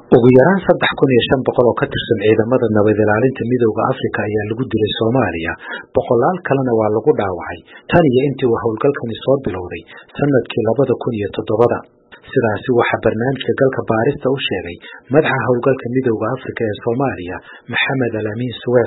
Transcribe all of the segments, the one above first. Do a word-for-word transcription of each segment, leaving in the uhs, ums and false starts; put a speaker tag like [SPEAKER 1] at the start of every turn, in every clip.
[SPEAKER 1] ugu yaraan saddex kun iyo shan boqol oo ka tirsan ciidamada nabad ilaalinta midowda Afrika ayaa lagu dilay Soomaaliya, boqolaal kalena waa lagu dhaawacay tan iyo intii uu howlgalkani soo bilowday sanadkii labada kun iyo toddoba. Sidaasi waxa barnaamijka galka baarista u sheegay madaxa howlgalka midowda Afrika ee Soomaaliya, Maxamed Alamin Suweef.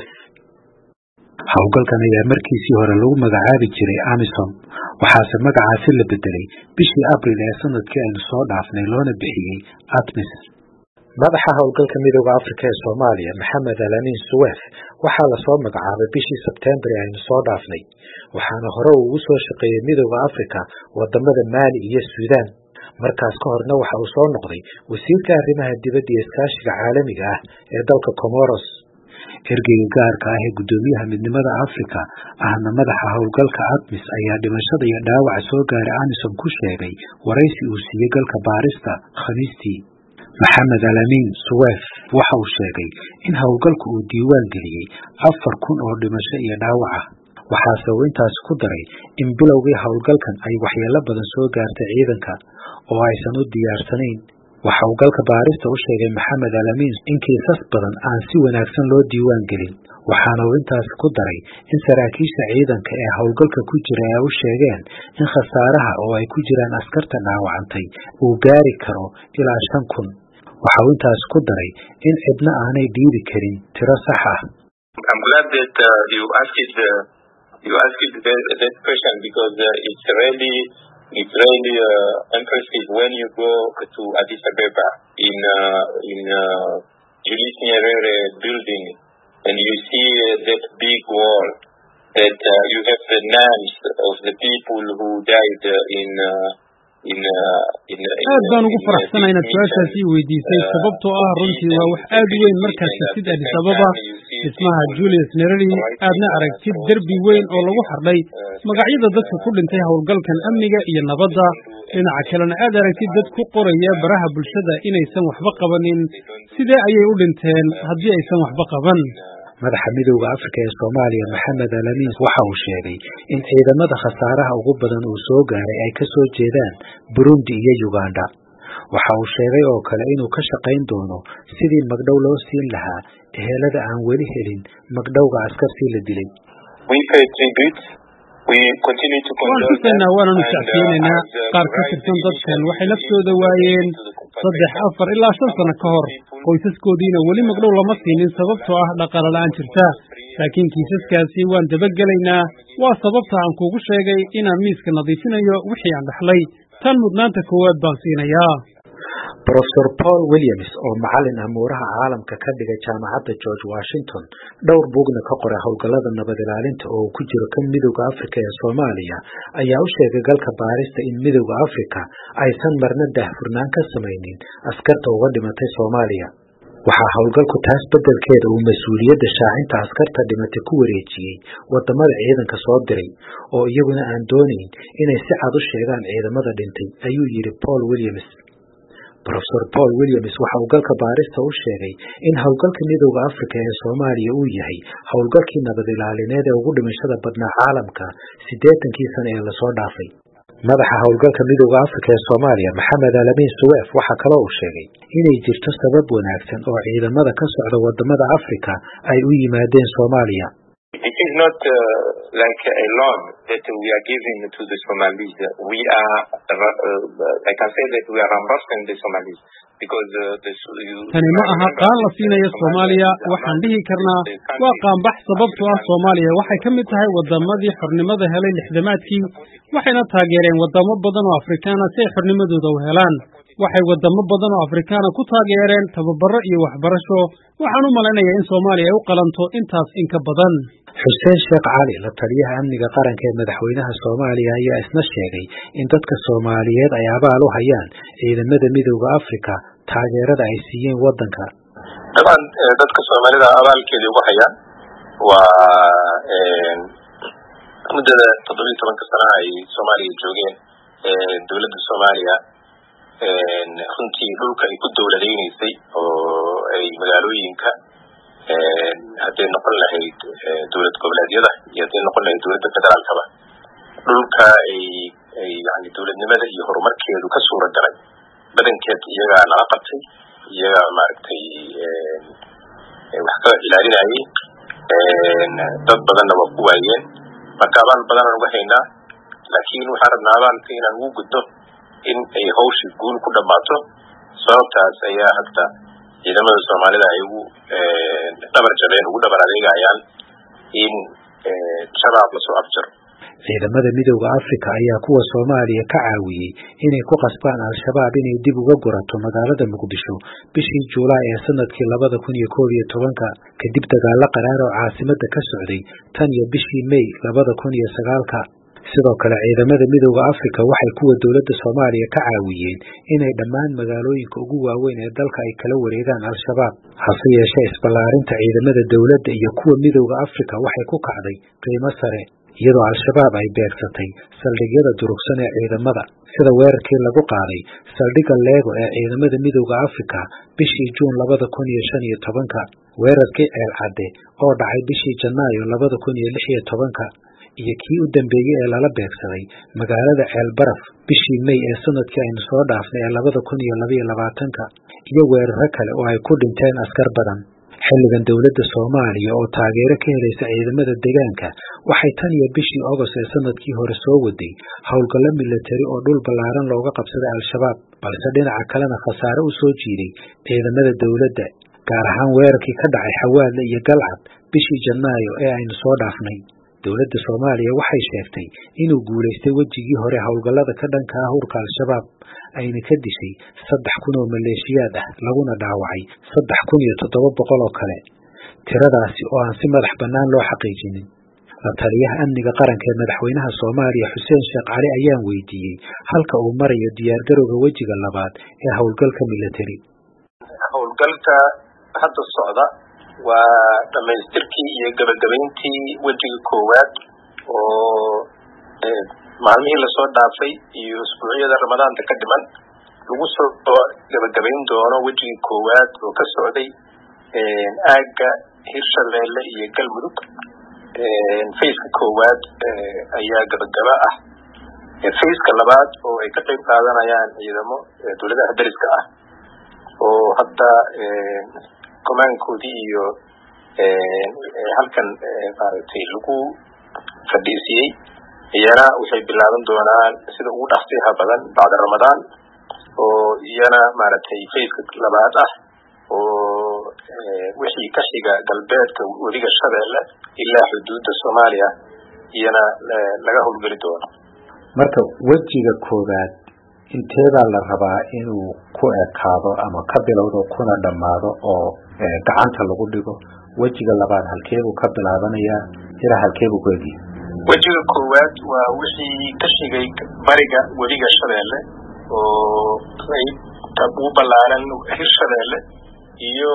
[SPEAKER 1] howlgalkan ayaa markiisii hore lagu magacaabi jiray AMISOM, waxaase magacaasi la bedelay bishii Abriil ee sanadkii aynu soo dhaafnay loona bixiyey ATMIS. madaxa howlgalka midowda Afrika ee Soomaaliya, Maxamed Alamin Suweef, waxaa la soo magacaabay bishii Sebtembar ee aynu soo dhaafnay, waxaana hore uu ugu soo shaqeeyay midowda Afrika wadamada Mali iyo Suudaan. markaas ka horna waxa uu soo noqday wasiirka arrimaha dibadda iyo iskaashiga caalamiga ah ee dalka Comoros. ergeyga gaarka ah ee gudoomiyaha midnimada Afrika ahna madaxa howlgalka ATMIS ayaa dhimashada iyo dhaawaca soo gaaray AMISOM ku sheegay waraysi uu siiyey galka baarista Khamiistii. Maxamed Alamin Suweef waxa uu sheegay in howlgalku uu diiwaan geliyey afar kun oo dhimasho iyo dhaawac ah, waxaase uu intaas ku daray in bilowgii howlgalkan ay waxyeello badan soo gaartay ciidanka oo aysan u diyaarsanayn. waxa uu galka baarista u sheegay Maxamed Alamin in kiisas badan aan si wanaagsan loo diiwaan gelin, waxaana uu intaas ku daray in saraakiisha ciidanka ee howlgalka ku jira ay u sheegeen in khasaaraha oo ay ku jiraan askarta dhaawacantay uu gaari karo ilaa shan kun. waxa uu intaas ku daray in cidna aanay dhiibi karin tiro sax ah.
[SPEAKER 2] I'm glad that uh, you asked uh, you asked that, that question because uh, it's really it's really uh, impressive when you go to Addis Ababa in uh, in uh, Julius Nyerere building and you see uh, that big wall that uh, you have the names of the people who died uh, in uh, in uh, in
[SPEAKER 3] aad baan ugu faraxsanahay inaad su-aashaasi weydiisay sababtoo ah runtii waa wax aad u weyn markaad tagtid Addis Ababa dhismaha Julius Nyerere aadna aragtid derbi weyn oo lagu xardhay magacyada dadka ku dhintay howlgalkan amniga iyo nabadda. dhinaca kalena aad aragtid dad ku qoraya baraha bulshada inaysan waxba qabanin, sidee ayay u dhinteen haddii aysan waxba qaban.
[SPEAKER 1] madaxa midowda Afrika ee Soomaaliya, Maxamed Alamin, waxa uu sheegay in ciidamada khasaaraha ugu badan uu soo gaaray ay ka soo jeedaan Burundi iyo Uganda. waxa uu sheegay oo kale inuu ka shaqayn doono sidii magdhow loo siin lahaa ehelada aan weli helin magdhowga askartii la dilay.
[SPEAKER 2] We pay tribute. We continue to
[SPEAKER 3] condole waananu shacbiyeynaynaa qaar ka tirsan dadkan waxay naftooda waayeen saddex afar ilaa shan sano ka hor, qoysaskoodiina weli magdhow lama siinin sababtoo ah dhaqaale la'aan jirta. laakiin kiisaskaasi waan dabagelaynaa, waa sababta aan kuugu sheegay inaan miiska nadiifinayo wixii aan dhaxlay. tan mudnaanta koowaad baan siinayaa.
[SPEAKER 1] Professor Paul Williams oo macallin amuuraha caalamka ka dhigay jaamacadda George Washington dhowr buugna ka qoray howlgallada nabad ilaalinta oo ku jiro kan midowda Afrika ee Soomaaliya ayaa u sheegay galka baarista in midowda Afrika aysan marna daahfurnaan ka samaynin askarta uga dhimatay Soomaaliya. waxaa howlgalku taas beddelkeeda uu mas-uuliyadda shaacinta askarta dhimatay ku wareejiyey wadamada ciidanka soo diray oo iyaguna aan doonayn inay si cad u sheegaan ciidamada dhintay, ayuu yidhi Paul Williams. Professor Paul Williams waxa uu galka baarista u sheegay in howlgalka midowda Afrika ee Soomaaliya uu yahay howlgalkii nabad ilaalineed ee ugu dhimashada badnaa caalamka siddeetankii sano ee lasoo dhaafay. madaxa howlgalka midowda Afrika ee Soomaaliya, Maxamed Alamin Suweef, waxa kaloo uu sheegay inay jirto sabab wanaagsan oo ciidamada ka socda wadamada Afrika ay u yimaadeen Soomaaliya.
[SPEAKER 2] It is not uh, like a loan that we are giving to the Somalis. We are, uh, I can say that we are reimbursing the Somalis because uh, the.
[SPEAKER 3] tani ma aha qaan la siinayo Soomaaliya, waxaan dhihi karnaa waa qaanbax sababtoo ah Soomaaliya waxay ka mid tahay wadamadii xornimada helay lixdamaadkii, waxayna taageereen wadamo badan oo Afrikaan ah si ay xornimadooda u helaan. waxay wadamo badan oo Afrikaan ah ku taageereen tababaro iyo waxbarasho. waxaan u maleynayaa in Soomaaliya ay u qalanto intaas in ka badan.
[SPEAKER 1] Xuseen Sheekh Cali, la taliyaha amniga qaranka ee madaxweynaha Soomaaliya, ayaa isna sheegay in dadka Soomaaliyeed ay abaal u hayaan ciidamada midowda Afrika taageerada ay siiyeen wadanka.
[SPEAKER 2] Taban dadka Soomaalida abaalkeedii ugu hayaan waa muddada toddoba iyo toban sano ay Soomaaliya joogeen dawladda Soomaaliya runtii dhulka ay ku dawladaynaysay oo ay magaalooyinka hadday noqon lahayd dawlad goboleedyada iyo hadday noqon lahayd dawladda federaalkaba dhulka ay ay yani dawladnimada iyo horumarkeedu ka suura galay badankeed iyagaa nala qabtay iyaga maaragtay wax ka ilaalinayay dad badanna waa ku waayeen marka abaan badan uga haynaa laakiin waxaan rabnaa abaanka inaan ugu gudbo in ay hawshii guul ku dhammaato sababtaas ayaa hadda ciidamada soomaalida ay ugu dhabar jabeen ugu dhabar adeegayaan in shabaab lasoo afjaro
[SPEAKER 1] ciidamada midowda Afrika ayaa kuwa Soomaaliya ka caawiyay inay ku qasbaan al-shabaab inay dib uga gurato magaalada Muqdisho bishii Juulaay ee sanadkii labada kun iyo koob iyo tobanka kadib dagaalo qaraar oo caasimadda ka socday tan iyo bishii May labada kun iyo sagaalka sidoo kale ciidamada midowda Afrika waxay kuwa dawladda Soomaaliya ka caawiyeen inay dhammaan magaalooyinka ugu waaweyn ee dalka ay kala wareegaan al-shabaab hase yeeshee isballaarinta ciidamada dawladda iyo kuwa midowda Afrika waxay ku kacday qiimo sare iyadoo al-shabaab ay beegsatay saldhigyada durugsan ee ciidamada sida weerarkii lagu qaaday saldhigga Leego ee ciidamada midowda Afrika bishii Juun labada kun iyo shan iyo tobanka weerarkii Ceel Cadde oo dhacay bishii Janaayo labada kun iyo lix iyo tobanka iyo kii u dambeeyay ee lala beegsaday magaalada Ceel Baraf bishii May ee sanadkii aynu soo dhaafnay ee labada kun iyo laba iyo labaatanka iyo weeraro kale oo ay ku dhinteen askar badan xilligan dawladda Soomaaliya oo taageero ka helaysa ciidamada deegaanka waxay tan iyo bishii August ee sanadkii hore soo waday howlgallo militari oo dhul ballaaran looga qabsaday al-shabaab balse dhinaca kalena khasaare u soo jiiday ciidamada dawladda gaar ahaan weerarkii ka dhacay Xawaadle iyo Galcad bishii Janaayo ee aynu soo dhaafnay dawladda Soomaaliya waxay sheegtay inuu guuleystay wajigii hore howlgallada ka dhanka ah ururka al-shabaab ayna ka dishay saddex kun oo maleeshiyaad ah laguna dhaawacay saddex kun iyo toddoba boqol oo kale tiradaasi oo aan si madax bannaan loo xaqiijinin la taliyaha amniga qaranka ee madaxweynaha Soomaaliya Xuseen Sheekh Cali ayaan weydiiyey halka uu marayo diyaargarowga wajiga labaad ee howlgalka military
[SPEAKER 2] howlgalka hadda socda waa dhamaystirkii iyo gabagabayntii wajiga koowaad oo maalmihii lasoo dhaafay iyo usbuucyada ramadaanta ka dhiman lagu soo gabagabayn doono wajigii koowaad oo ka socday aagga Hirshabeelle iyo Galmudug fayska koowaad ayaa gabagaba ah fayska labaad oo ay ka qayb qaadanayaan ciidamo dawladaha dariska ah oo hadda komaankoodii iyo halkan maaragtay lagu fadhiisiyey iyana waxay bilaaban doonaan sida ugu dhaqsiyaha badan bacda ramadaan oo iyana maaragtay fayska labaad ah oo wixii ka xiga galbeedka wadiga Shabeelle ilaa xuduudda Soomaaliya iyana laga howlgeli doono
[SPEAKER 1] marka wajiga koowaad inteeda la rabaa inuu ku ekaado ama ka bilowdo kuna dhamaado oo gacanta lagu dhigo wajiga labaad halkeedu ka bilaabanayaa ilaa halkeedu ku eegay
[SPEAKER 2] wajiga koowaad waa wixii ka xigay bariga wadiga Shabeelle oo ay tabu balaaran Hirshabeelle iyo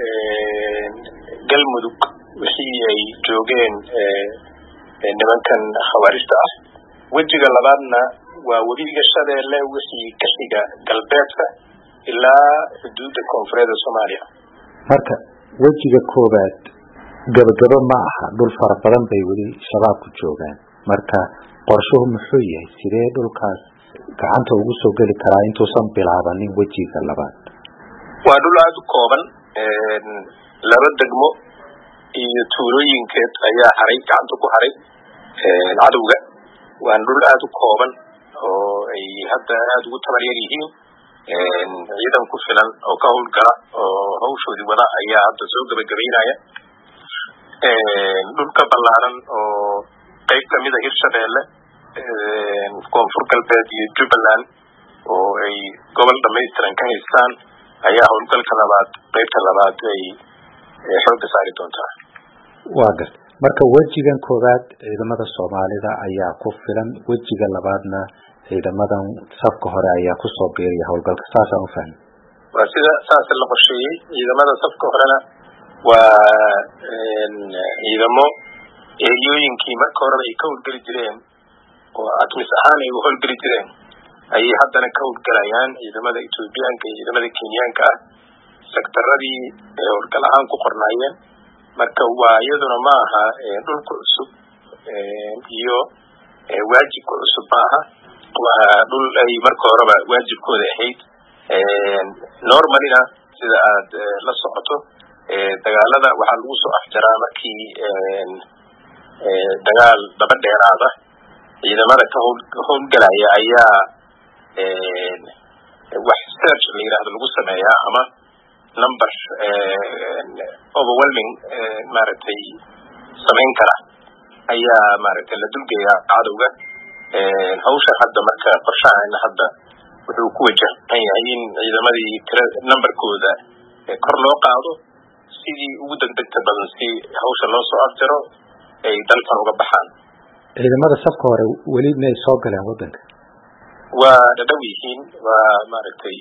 [SPEAKER 2] Galmudug wixii ay joogeen nimankan khawaarijta ah wajiga labaadna waa wadiga Shabeelle wixii ka xiga galbeedka ilaa xuduudda koonfureed Soomaaliya
[SPEAKER 1] marka wajiga koowaad gabagaba ma aha dhul fara badan bay wali shabaab ku joogaan marka qorshuhu muxuu yahay sidee dhulkaas gacanta ugu soo gali karaa intuusan bilaabanin wajiga labaad
[SPEAKER 2] waa dhul aad u kooban laba degmo iyo tuulooyinkeed ayaa haray gacanta ku haray cadowga waa dhul aad u kooban oo ay hadda aad ugu tabar yar yihiin ciidan ku filan oo ka howlgala oo hawshoodii wada ayaa hadda soo gabagabaynaya dhulka ballaaran oo qayb ka mid ah Hirshabeelle koonfur galbeed iyo Jubbaland oo ay gobol dhammaystiran ka haystaan ayaa howlgalka labaad qaybta labaad ay xoogga saari doontaa
[SPEAKER 1] waa gar marka wajigan koowaad ciidamada Soomaalida ayaa ku filan wajiga labaadna ciidamadan safka hore ayaa ku soo biiraya howlgalka saas aan u fahmay
[SPEAKER 2] waa sida saas la qorsheeyay ciidamada safka horena waa ciidamo eeyooyinkii marka hore ay ka howlgeli jireen oo atmis ahaan ay u howlgeli jireen ayay haddana ka howlgalayaan ciidamada Etoobiyaanka iyo ciidamada Kenyaanka ah sektaradii ee howlgal ahaan ku qornaayeen marka waa iyaduna ma aha dhulka cusub iyo waajibka cusub ma aha waa dhul ay marka horeba waajibkooda ahayd normalina
[SPEAKER 4] sida aad la socoto dagaalada waxaa lagu soo afjaraa markii dagaal daba dheeraada ciidamada ka howlgalaya ayaa wax search la yiraahdo lagu sameeyaa ama number overwhelming maaragtay samayn kara ayaa maaragtay la dulgeeyaa cadowga hawsha hadda marka qorshahan hadda wuxuu ku wajahan yahay in ciidamadii numberkooda kor loo qaado sidii ugu degdegta badan si hawsha loo soo afjaro ay dalkan uga baxaan.
[SPEAKER 1] ciidamada safka hore weli may soo galeen wadanka
[SPEAKER 4] waa dhadhow yihiin waa maaragtay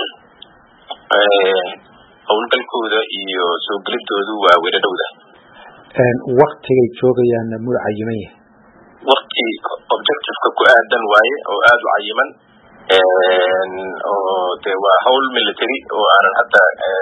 [SPEAKER 4] howlgalkooda iyo soo gelidoodu waa weedhadhowda.
[SPEAKER 1] waktigay joogayaanna muu cayiman yahay
[SPEAKER 4] wakti objectiveka ku aadan waaye oo aad u cayiman oo dee waa hawl military oo aanan hadda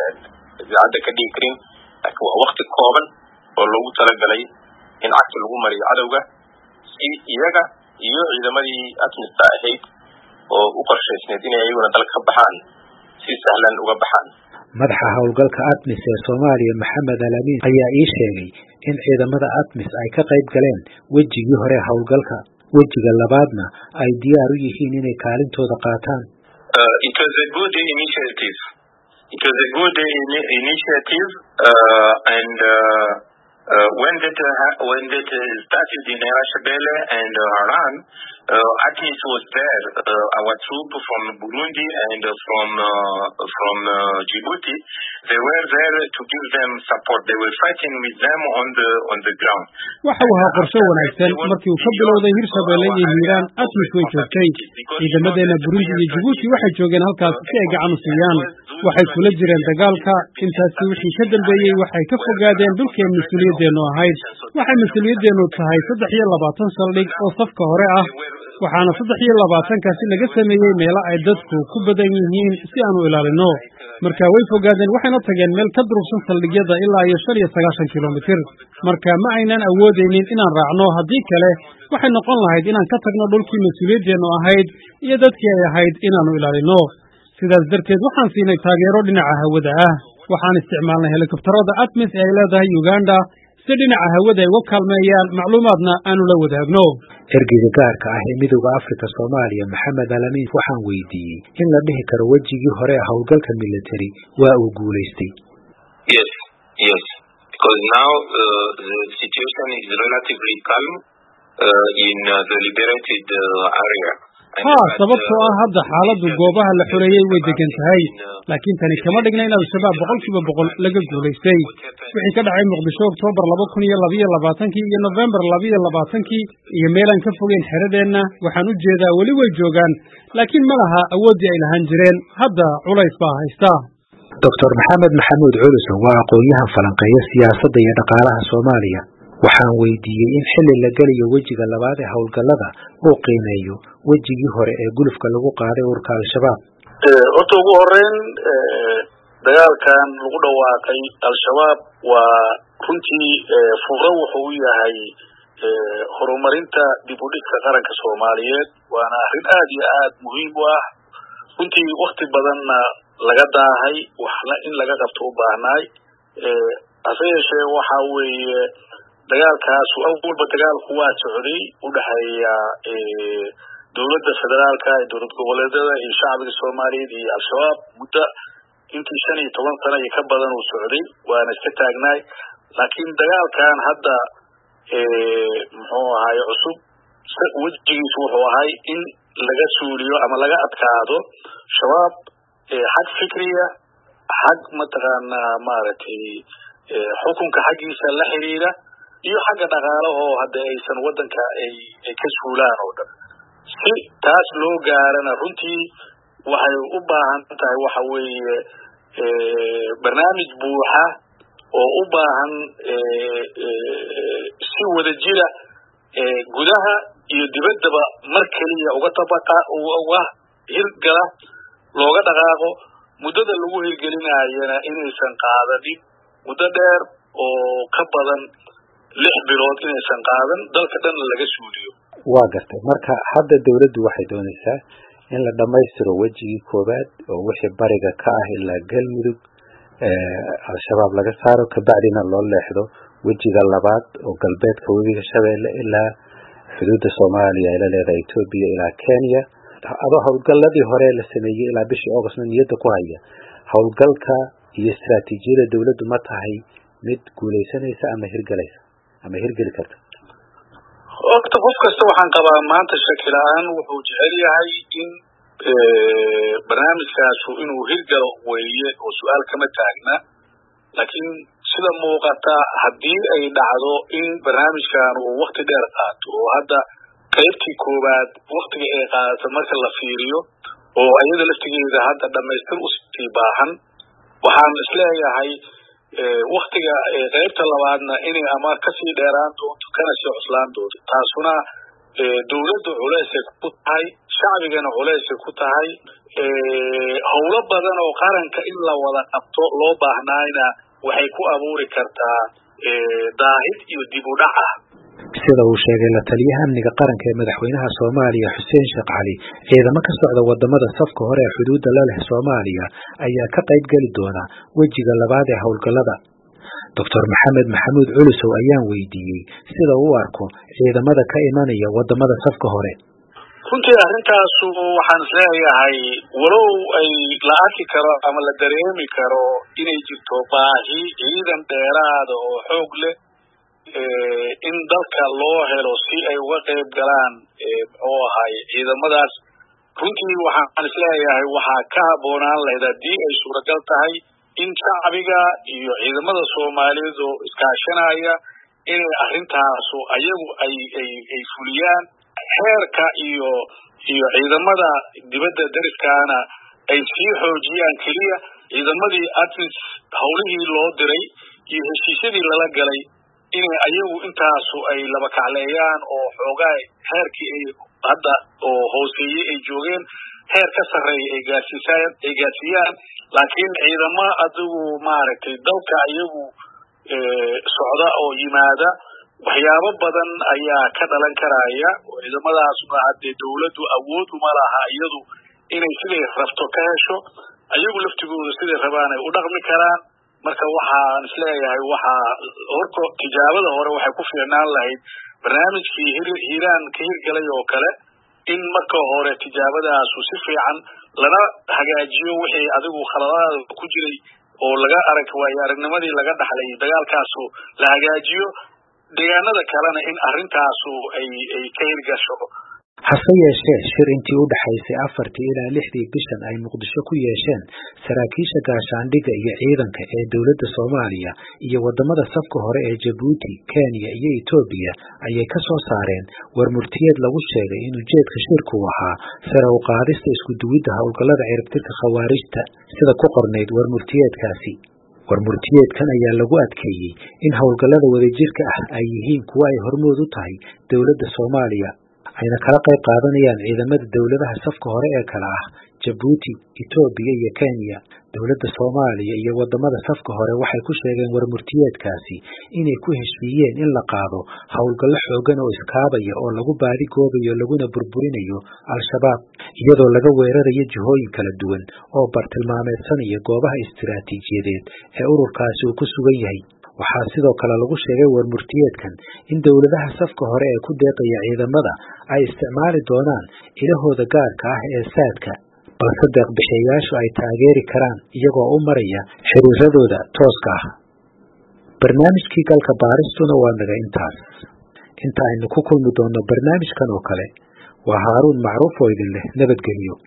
[SPEAKER 4] hadda ka dhigi karin laakiin waa wakti kooban oo loogu talagalay in cagta lagu mariyo cadowga si iyaga iyo ciidamadii atmista ahayd oo u qorshaysneed inay ayaguna dalka ka baxaan si sahlan uga baxaan.
[SPEAKER 1] madaxa howlgalka atmis ee Soomaaliya Maxamed Alamin ayaa ii sheegay in ciidamada atmis ay ka qayb galeen wejigii hore howlgalka wejiga labaadna ay diyaar u yihiin inay kaalintooda qaataan.
[SPEAKER 2] It was a good initiative. It was a good in- initiative uh, and uh, uh, when that uh, when that uh, started in Erashbele and uh, Haran, uh, atmis was there. Uh, our troops from Burundi and uh, from uh, from uh, Djibouti, they were there to give them support. They were fighting with them on the on the ground.
[SPEAKER 3] waxa uu ahaa qorshe wanaagsan markii uu ka bilowday Hirshabelle iyo Hiiraan atmis way joogtay ciidamadeena Burundi iyo Djibouti waxay joogeen halkaas si ay gacan u siiyaan waxay kula jireen dagaalka intaasi wixii ka dambeeyay waxay ka fogaadeen dhulkii mas'uuliyadeenu ahayd waxay mas'uuliyadeenu tahay saddex iyo labaatan saldhig oo safka hore ah waxaana saddex iyo labaatan kaasi laga sameeyay meelo ay dadku ku badan yihiin si aanu ilaalino marka way fogaadeen waxayna tageen meel ka durugsan saldhigyada ilaa iyo shan iyo sagaashan kiiloomitir marka ma aynan awoodeynin inaan raacno haddii kale waxay noqon lahayd inaan ka tagno dhulkii mas'uuliyadeenu ahayd iyo dadkii ay ahayd inaanu ilaalino sidaas darteed waxaan siinay taageero dhinaca hawada ah waxaan isticmaalnay helikobtarada atmis ee ay leedahay Uganda si dhinaca hawada ay uga kaalmeeyaan macluumaadna aanu la wadaagno.
[SPEAKER 1] ergeyga gaarka ah ee midowga Afrika Soomaaliya Maxamed Alamin waxaan weydiiyey in la dhihi karo wejigii hore howlgalka military waa uu guuleystay.
[SPEAKER 2] Yes, yes, because now uh, the situation is relatively calm uh, in uh, the liberated uh, area.
[SPEAKER 3] haa sababtoo ah hadda xaaladdu goobaha la xoreeyey way degan tahay laakiin tani kama dhigna in al-shabaab boqolkiiba boqol laga guulaystay wixii ka dhacay muqdisho oktoobar laba kun iyo laba iyo labaatankii iyo nofembar laba iyo labaatankii iyo meelaan ka fogeyn xeradeenna waxaan u jeedaa weli way joogaan laakiin ma laha awooddii ay lahaan jireen hadda culays baa haysta.
[SPEAKER 1] doctor Maxamed Maxamuud Culusow waa aqoon-yahan falanqeeya siyaasadda iyo dhaqaalaha Soomaaliya waxaan weydiiyey in xilli la geliyo wejiga labaad ee howlgallada uu qiimeeyo wejigii hore ee gulufka lagu qaaday ururka al-shabaab.
[SPEAKER 5] horta ugu horeyn dagaalkan lagu dhawaaqay al-shabaab waa runtii furo wuxuu u yahay horumarinta dib u dhigka qaranka Soomaaliyeed waana arrin aad iyo aad muhiim u ah runtii waqti badanna laga daahay waxna in laga qabto u baahnaay hase yeeshee waxa weeye dagaalkaas awalba dagaalku waa socday u dhaxeeya dowladda federaalka iyo dowlad goboleedyada iyo shacbiga Soomaaliyeed iyo al-shabaab muddo intii shan iyo toban sano iyo ka badan uu socday waana iska taagnaay laakiin dagaalkan hadda muxuu ahaay cusub wejigiisu wuxuu ahay in laga suuliyo ama laga adkaado shabaab xag fikriya xag mataqaanaa maaragtay xukunka xaggiisa la xiriira iyo xagga dhaqaalahoo hadda aysan waddanka ay ay ka suulaan oo dhan si taas loo gaarana runtii waxay u baahan tahay waxa weeye barnaamij buuxa oo u baahan si wada jira gudaha iyo dibaddaba mar keliya uga tabaqa uga hirgala looga dhaqaaqo muddada lagu hirgelinayana inaysan qaadanin muddo dheer oo ka badan lix bilood inaysan qaadan dalka dhan laga suuliyo.
[SPEAKER 1] waa gartay marka hadda dawladdu waxay doonaysaa in la dhammaystiro wejigii koowaad oo wixii bariga ka ah ilaa galmudug al-shabaab laga saaro kabacdina loo leexdo wejiga labaad oo galbeedka webiga Shabeelle ilaa xuduudda Soomaaliya ay la leedahay Ethiopia ilaa Kenya adoo howlgalladii hore la sameeyay ilaa bishii August niyadda ku haya howlgalka iyo istiraatiijiyada dawladdu ma tahay mid guuleysanaysa ama hirgalaysa ama hirgali karta
[SPEAKER 5] waqti qof kasta waxaan qabaa maanta shakilaan wuxuu jecel yahay in barnaamijkaas inuu hirgalo weeye oo su'aal kama taagna laakiin sida muuqata haddii ay dhacdo in barnaamijkan uu waqti dheer qaato oo hadda qaybtii koowaad waqtiga ay qaadato marka la fiiriyo oo ayada laftigeeda hadda dhamaystir u sii baahan waxaan isleeyahay waqtiga qaybta labaadna inay ama kasii dheeraan doonto kana sii cuslaan doonto taasuna dawladda culeysay ku tahay shacbigana culeysay ku tahay howlo badan oo qaranka in la wada qabto loo baahnaayna waxay ku abuuri kartaa daahid iyo dib u dhac ah
[SPEAKER 1] sida uu sheegay la taliyaha amniga qaranka ee madaxweynaha Soomaaliya Xuseen Sheekh Cali ciidamo ka socda wadamada safka hore ee xuduudda la leh Soomaaliya ayaa ka qayb gali doona wejiga labaad ee howlgallada Doctor Maxamed Maxamuud Culusow ayaan weydiiyey sida uu arko ciidamada ka imanaya wadamada safka hore
[SPEAKER 5] runtii arrintaas waxaan isleeyahay walow ay la arki karo ama la dareemi karo inay jirto baahi ciidan dheeraada oo xoog leh in dalka loo helo si ay uga qayb galaan oo ahay ciidamadaas runtii waxaan isleeyahay waxaa ka habboonaan lahayd haddii ay suuragal tahay in shacbiga iyo ciidamada Soomaaliyeed oo iskaashanaya inay arrintaasu ayagu ay ay ay fuliyaan heerka iyo iyo ciidamada dibadda dariskaana ay sii xoojiyaan kaliya ciidamadii atmis howlihii loo diray iyo heshiisyadii lala galay inay ayagu intaasu ay laba kacleeyaan oo xoogaa heerkii ay hadda oo hooseeyey ay joogeen heer ka sarreeya ay gaarsiisayaan ay gaarsiiyaan laakiin ciidamo adigu maaragtay dalka ayagu socda oo yimaada waxyaabo badan ayaa ka dhalan karaya ciidamadaasna haddee dawladdu awood uma laha iyadu inay siday rabto ka hesho ayagu laftigooda siday rabaan ay u dhaqmi karaan marka waxaan isleeyahay waxaa horta tijaabada hore waxay ku fiicnaan lahayd barnaamijkii hiiraan ka hirgalay oo kale in marka hore tijaabadaasu si fiican lana hagaajiyo wixii adigu khaladaad ku jiray oo laga arag waayo aragnimadii laga dhaxlay dagaalkaasu la hagaajiyo deegaanada kalena in arrintaasu ay ay ka hirgasho
[SPEAKER 1] hase yeeshee shir intii u dhaxaysay afartii ilaa lixdii bishan ay Muqdisho ku yeesheen saraakiisha gaashaandhigga iyo ciidanka ee dawladda Soomaaliya iyo wadamada safka hore ee Djibouti, Kenya iyo Ethiopia ayay ka soo saareen warmurtiyeed lagu sheegay in ujeedka shirku ahaa sare u qaadista isku duwidda howlgallada ciribtirka khawaarijta sida ku qorneyd warmurtiyeedkaasi warmurtiyeedkan ayaa lagu adkeeyey in howlgallada wadajirka ah ay yihiin kuwa ay hormood u tahay dawladda Soomaaliya ayna kala qayb qaadanayaan ciidamada dawladaha safka hore ee kala ah Djibouti, Ethiopia iyo Kenya dawladda Soomaaliya iyo wadamada safka hore waxay ku sheegeen warmurtiyeedkaasi inay ku heshiiyeen in la qaado howlgallo xoogan oo iskaabaya oo lagu baadi goobayo laguna burburinayo al-shabaab iyadoo laga weerarayo jihooyin kala duwan oo bartilmaameedsanaya goobaha istiraatiijiyadeed ee ururkaasi uu ku sugan yahay waxaa sidoo kale lagu sheegay warmurtiyeedkan in dawladaha safka hore ee ku deeqaya ciidamada ay isticmaali doonaan ilahooda gaarka ah ee saadka balse deeq-bixiyayaashu ay taageeri karaan iyagoo u maraya xiriiradooda tooska ah barnaamijkii galka baaristuna waa naga intaas inta aynu ku kulmi doonno barnaamijkan oo kale waa Haaruun Macruuf oo idin leh nabadgelyo